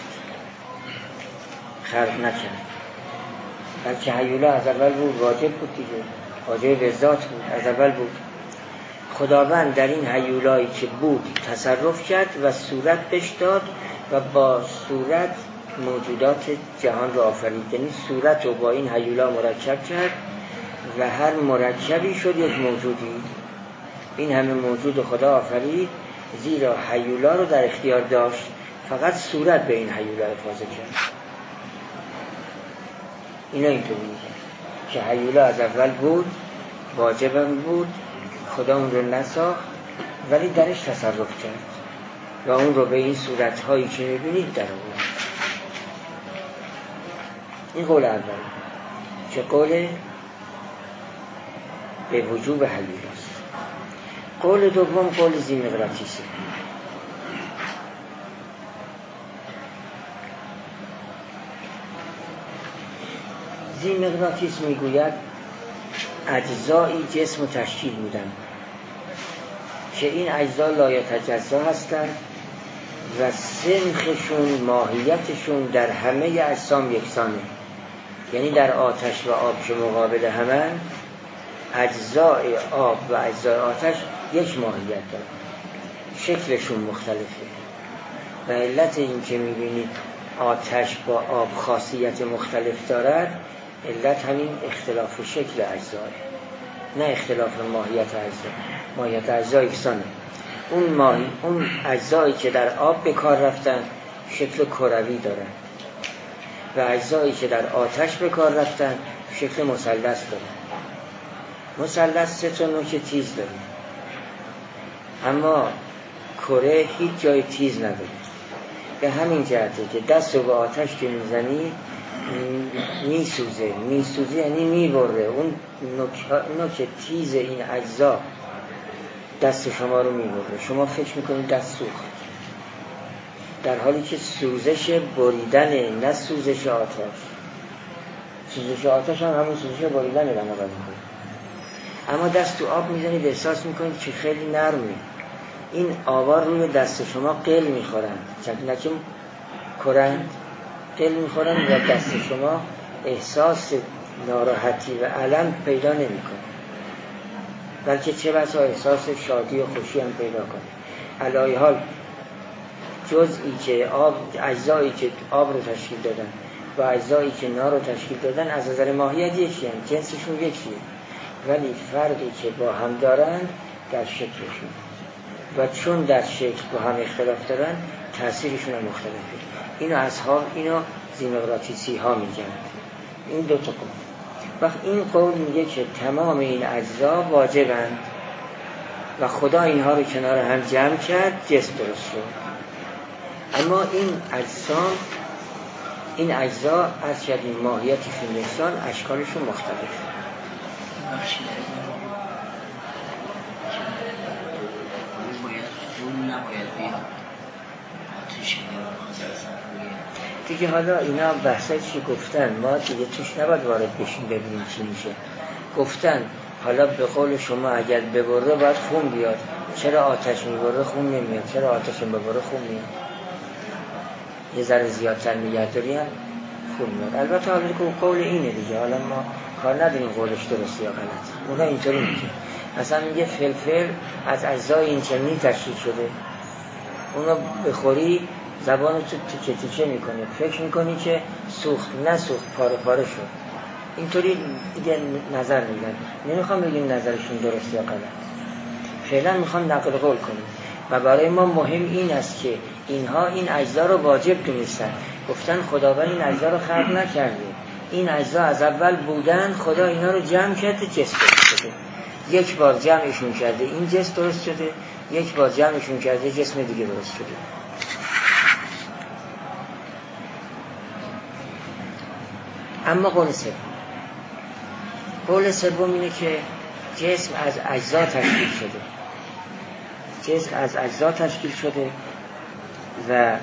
Speaker 1: خلق نکرد، بلکه هیولا از اول بود، واجب بود دیگه، واجب به ذات بود، از اول بود. خداوند در این هیولایی که بود تصرف کرد و صورت بهش داد و با صورت موجودات جهان را آفرید. یعنی صورت رو با این هیولا مرکب کرد و هر مرکبی شد یک موجودی. این همه موجود خدا آفرید زیرا هیولا رو در اختیار داشت، فقط صورت به این هیولا افاضه کرد. اینا اینطور میگه که هیولا از اول بود، واجبم بود، خدا اون رو نساخت ولی درش تصرف کرد و اون رو به این صورتهایی که میبینید در آورد. این قول اول که قول به وجوب هیولاست. قول دوم قول ذی‌مقناطیسه. ذی‌مقناطیس میگوید اجزایی جسم تشکیل میدن که این اجزا لا یتجزا هستند و سنخشون، ماهیتشون در همه اجسام یکسانه. یعنی در آتش و آب که مقابل همن، اجزای آب و اجزای آتش یک ماهیت دارن، شکلشون مختلفه و علت این که میبینید آتش با آب خاصیت مختلف دارد، علت همین اختلاف شکل اجزای، نه اختلاف ماهیت اجزا. ماهیت اجزا یکسانه. اون ماهی اون اجزایی که در آب به کار رفتن شکل کروی دارن و اجزایی که در آتش به کار رفتن شکل مثلث دارن. مثلث سه تا نوک تیز داره، اما کره هیچ جای تیز نداره. به همین جهته که دست رو به آتش که میزنی میسوزه. میسوزه یعنی میبره. اون نوک تیز این اجزا دست شما رو میبره. شما فکر میکنید دست سوخت، در حالی که سوزش بریدنه، نه سوزش آتش. سوزش آتش هم همون سوزش بریدنه بنا میکنه. اما دست تو آب میزنید احساس میکنید که خیلی نرمه. این آبا روی دست شما قل میخورند، نه که کرند، قل میخورند و دست شما احساس ناراحتی و الم پیدا نمیکنه، بلکه چه بسا احساس شادی و خوشی هم پیدا کنه. علای حال جزئی که آب، اجزایی که آب رو تشکیل دادن و اجزایی که نار رو تشکیل دادن از نظر ماهیت یکی هم، جنسشون یکیه، ولی فرقی که با هم دارن در شکلشون و چون در شکل با هم اختلاف دارن تأثیرشون هم مختلفه. اینو اصحاب اینو زیمقراطیسی ها میگن. این دو تا قول. وقت این قول میگه که تمام این اجزا واجبند و خدا اینها رو کنار هم جمع کرد، جسم درست شد. اما این اجسام، این اجزا از شدید ماهیت فیلمستان اشکالشون مختلف.
Speaker 2: بخشی باید جون نباید بیاد آتش
Speaker 1: دیگه. حالا اینا بحثای چی گفتن، ما دیگه توش نباید وارد بشیم ببینیم چی میشه. گفتن حالا به قول شما اگر ببره باید خون بیاد. چرا آتش میبره خون نمیاد؟ چرا آتش ببره خون میاد؟ یه ذره زیادتر نگهداری هم خون میاد. البته حالا که قول اینه دیگه، حالا ما کار نداریم قولش درست یا غلط. اونا اینطوری میگه. مثلا میگه فلفل از اجزای اینچنینی تشکیل شده، اونا بخوری زبان تو تیکه تیکه میکنه، فکر میکنی که سوخت، نه سوخت، پاره پاره شد. اینطوری دیگه نظر میدن. نمیخوام بگیم نظرشون درست یا غلط، فعلا میخوام نقل قول کنیم. و برای ما مهم این است که اینها این اجزا رو واجب دونستن. گفتن خداوند این اجزا رو خلق نکرده، این اجزا از اول بودن، خدا اینا رو جمع کرده، جسم درست شده. یک بار جمعشون کرده این جسم درست شده، یک بار جمعشون کرده جسم دیگه درست شده. اما قول سوم، قول سوم اینه که جسم از اجزا تشکیل شده. جسم از اجزا تشکیل شده و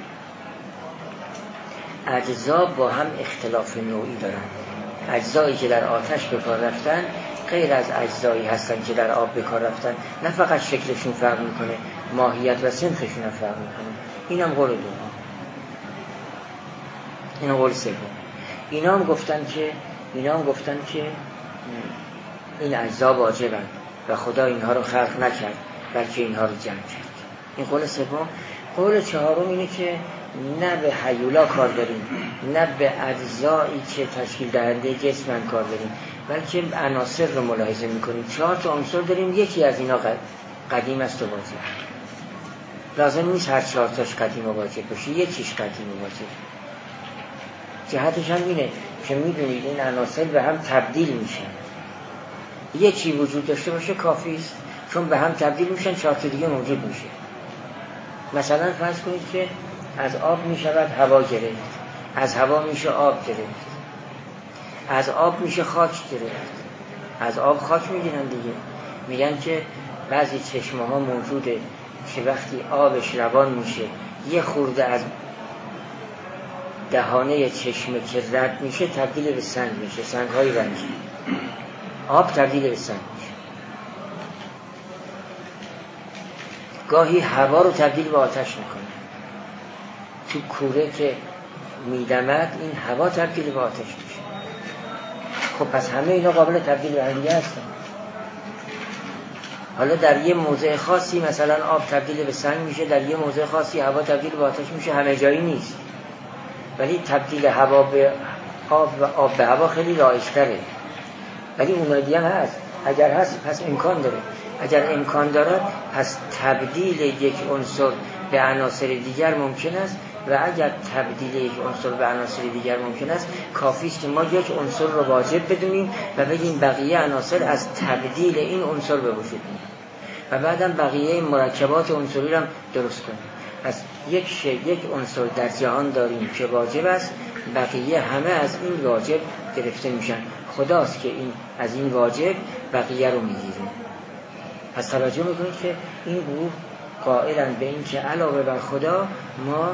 Speaker 1: اجزا با هم اختلاف نوعی دارن. اجزایی که در آتش به کار رفتن غیر از اجزایی هستن که در آب به کار رفتن. نه فقط شکلشون فرق میکنه، ماهیت و سنخشون هم فرق میکنه. اینم قول دوم. اینم قول سوم. اینا هم گفتن که اینا هم گفتن که این اجزا واجبن و خدا اینها رو خلق نکرد، بلکه اینها رو جمع کرد. این قول سوم. قول چهارم اینه که نه به هیولا کار داریم، نه به اجزایی که تشکیل دهنده جسمن کار داریم، بلکه عناصر رو ملاحظه میکنیم. چهار تا عنصر داریم، یکی از اینا قدیم است و واجب. لازم نیست هر چهار تاش قدیم و واجب باشه، یکیش قدیم و واجب. جهتش هم اینه که میدونید این عناصر به هم تبدیل میشن. یکی وجود داشته باشه کافی است، چون به هم تبدیل میشن چهار تا دیگه موجود میشه. مثلا فرض کنید که از آب میشود هوا گرفت، از هوا میشه آب گرفت، از آب میشه خاک گرفت. از آب خاک میگیرن دیگه. میگن که بعضی چشمه ها موجوده که وقتی آبش روان میشه یه خورده از دهانه چشمه که رد میشه تبدیل به سنگ میشه، سنگ های رنگی. آب تبدیل به سنگ میشه. گاهی هوا رو تبدیل به آتش میکنه. تو کوره که میدمد این هوا تبدیل به آتش میشه. خب پس همه اینا قابل تبدیل به هم هستن. حالا در یه موضع خاصی مثلا آب تبدیل به سنگ میشه، در یه موضع خاصی هوا تبدیل به آتش میشه، همه جایی نیست. ولی تبدیل هوا به آب و آب به هوا خیلی رایج‌تره. ولی اون دیگه هم هست. اگر هست پس امکان داره. اگر امکان داره پس تبدیل یک عنصر به عناصر دیگر ممکن است و اگر تبدیل یک عنصر به عناصر دیگر ممکن است، کافی است که ما یک عنصر رو واجب بدونیم و بگیم بقیه عناصر از تبدیل این عنصر به وجود میاد و بعدم بقیه مرکبات عنصری رو هم درست کنیم. پس یک شی یک عنصر در جهان داریم که واجب است، بقیه همه از این واجب گرفته میشن. خداست که این از این واجب بقیه رو میگیره. پس توجه میکنید که این گروه قائلن به این که علاوه بر خدا ما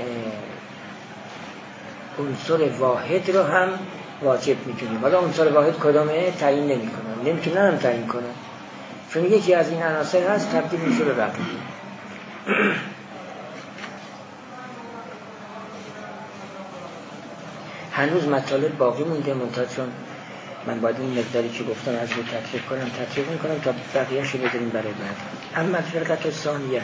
Speaker 1: عنصر واحد رو هم واجب میتونیم. حالا عنصر واحد کدامه تعیین نمیکنن، نمیتونن هم تعیین کنن، چون یکی از این عناصر هست تبدیل میشه به بقیه. هنوز مطالب باقی مونده، منتها چون من باید این مقداری که گفتم از رو تطریق کنم تطریق میکنم تا بقیه شو بدونیم برای بعد. اما فرقه ثانیه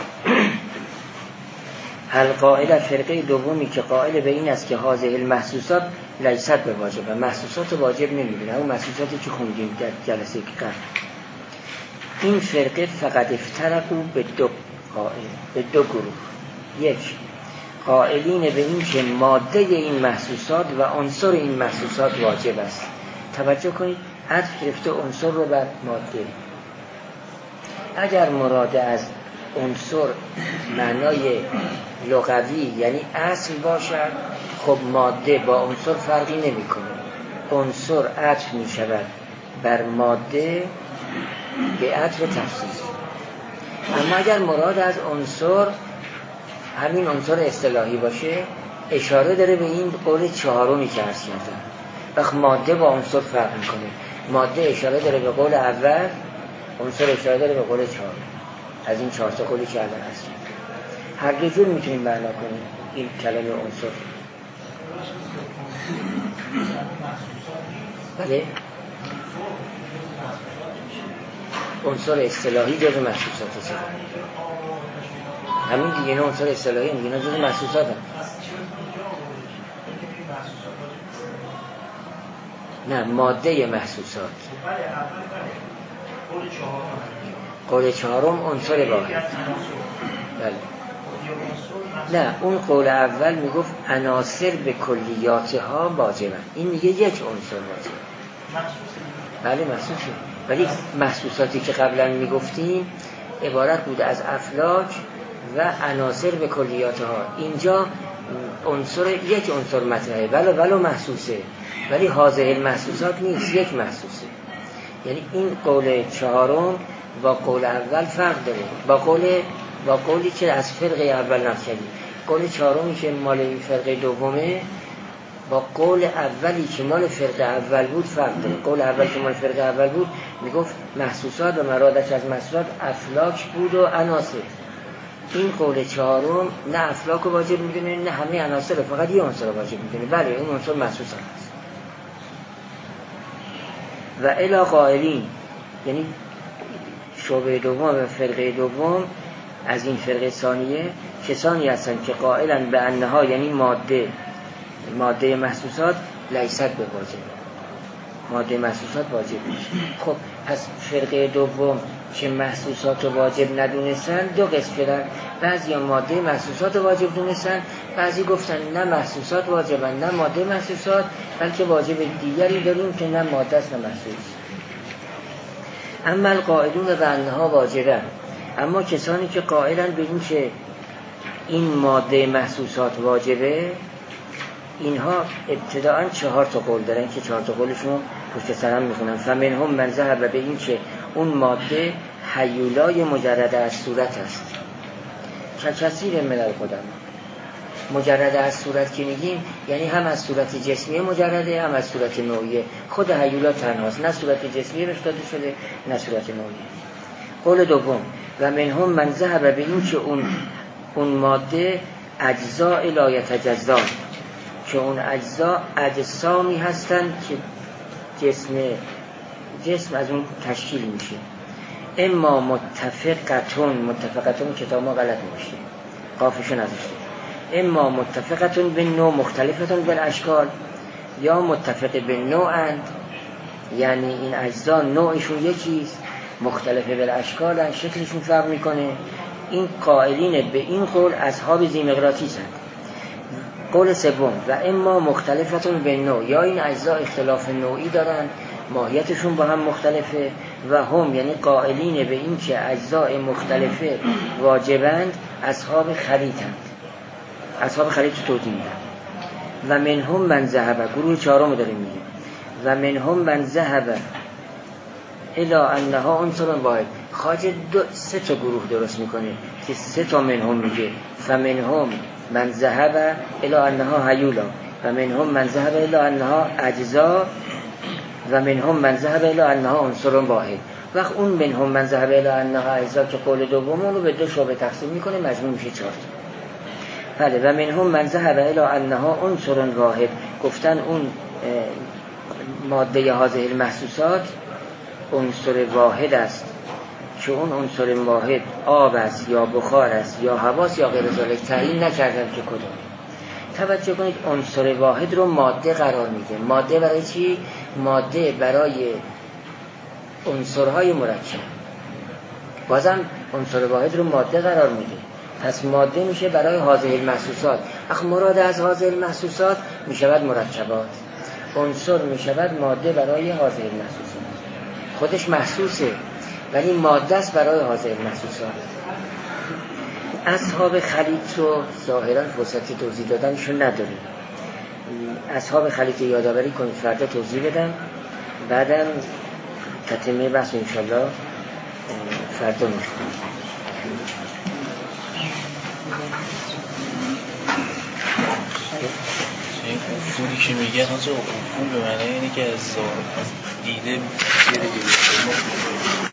Speaker 1: القائل، فرقه دومی که قائل به این است که هذه المحسوسات لیست به واجب، محسوسات واجب نمیدونه، اون محسوساتی که خوندیم در جلسه قبل. این فرقه فقط افترقوا به دو قائل، به دو گروه. یک، قائلین به این که ماده این محسوسات و عنصر این محسوسات واجب است. توجه کنید، عطف گرفته عنصر رو بر ماده. اگر مراد از عنصر معنای لغوی یعنی اصل باشد، خب ماده با عنصر فرقی نمی کنه. عنصر عطف می شود بر ماده به عطف تفسیر. اما اگر مراد از عنصر همین عنصر اصطلاحی باشه، اشاره داره به این قول چهارمی که عرض کردم. وقت ماده با عنصر فرق میکنه. ماده اشاره داره به قول اول، عنصر اشاره داره به قول چهارم. از این چهار تا قولی که الان هست هر دو جور میتونیم معنا کنیم این کلمه عنصر. بله، عنصر اصطلاحی جزء محسوسات است. همین دیگه نه عنصر اصطلاحی هم دیگه جزء محسوسات هم. نه، ماده محسوسات. قول چهارم عنصر واحد. بله. نه، اون قول اول میگفت عناصر به کلیاتها واجبن. این میگه یک عنصر واجب. بله محسوسه. ولی محسوساتی که قبلا میگفتیم عبارت بود از افلاک و عناصر به کلیاتها. اینجا عنصر یک عنصر مطرحه، ولو ولو محسوسه، ولی هذه المحسوسات نیست، یک محسوسه. یعنی این قول چهارم با قول اول فرق داره، با قول با قولی که از فرقه اول نقل کردیم. قول چهارمی که مال این فرقه دومه با قول اولی که مال فرقه اول بود فرق داره. قول اول که مال فرقه اول بود میگفت محسوسات و مرادش از محسوسات افلاک بود و عناصر. این قول چهارم نه افلاک واجب میدونه نه همه عناصر، فقط یه عنصر واجب میدونه. بله، این عنصر محسوس هست. و الی قائلین، یعنی شعبه دوم و فرقه دوم از این فرقه ثانیه کسانی هستند که قائلن به انها، یعنی ماده ماده محسوسات لیست به واجب، ماده محسوسات واجب میشه. خب پس فرقه دوم که محسوسات واجب ندونستن دو قسم شدن. بعضی ماده محسوسات واجب دونستن، بعضی گفتن نه محسوسات واجبن نه ماده محسوسات، بلکه واجب دیگری داریم که نه ماده است نه محسوس. اما القائلون به انها واجبن، اما کسانی که قائلن به این که این ماده محسوسات واجبه، اینها ابتداعا چهار تا قول دارن که چهار تا قولشون پشت سر هم میخونن. فمنهم من ذهب به این که اون ماده هیولای مجرد از صورت است. که کثیر من القدما، مجرد از صورت که میگیم یعنی هم از صورت جسمیه مجرده، هم از صورت نوعیه. خود هیولا تنهاست، نه صورت جسمیه بهش داده شده نه صورت نوعیه. قول دوم و منهم من ذهب به این که اون اون ماده اجزاء لا یتجزا، که اون اجزا اجسامی هستن که جسم جسم از اون تشکیل میشه. اما متفقتون، متفقتون کتاب ما غلط میشه، قافشون ازشته. اما متفقتون به نوع مختلفتون به اشکال، یا متفق به نوعند، یعنی این اجزا نوعشون یکیست، مختلفه به اشکال، شکلشون فرق میکنه. این قائلین به این قول اصحاب ذیمقراطیس هستند. قول سوم و اما مختلفتون به نوع، یا این اجزا اختلاف نوعی دارن، ماهیتشون با هم مختلفه و هم یعنی قائلین به این که اجزاء مختلفه واجبند اصحاب خلیطند. اصحاب خلیط توضیح میدن. و منهم من ذهب، گروه چهارم داره میگه، و منهم من ذهب الی انها عنصر واحد. خواجه دو سه تا گروه درست میکنه که سه تا منهم میگه، فمنهم من ذهب الی انها هیولا، و منهم من ذهب الی انها اجزا، و منهم من ذهب الی انها عنصر واحد. وقت اون منهم من ذهب الی انها اجزا که قول دوم رو به دو شعبه تقسیم میکنه، مجموع میشه چهار تا. بله، و منهم من ذهب الی انها عنصر واحد، گفتن اون ماده هذه المحسوسات عنصر واحد است که اون عنصر واحد آب است یا بخار است یا هواست یا غیر ذالک، تعیین نکردن که کدوم. توجه کنید عنصر واحد رو ماده قرار میده. ماده برای چی؟ ماده برای عنصرهای مرکب. بازم عنصر واحد رو ماده قرار میده، پس ماده میشه برای هذه المحسوسات. اخ مراد از هذه المحسوسات میشود مرکبات، عنصر میشود ماده برای هذه المحسوسات. خودش محسوسه ولی ماده است برای هذه المحسوسات. اصحاب خلیط رو ظاهرا فرصت توضیح دادنشون نداریم. اصحاب خلیط یادآوری کنید، فردا توضیح بدم، بعدم تتمه بحث انشالله فردا میکنم.
Speaker 3: افولی که میگه حاجه افول به معنی اینه که از دیده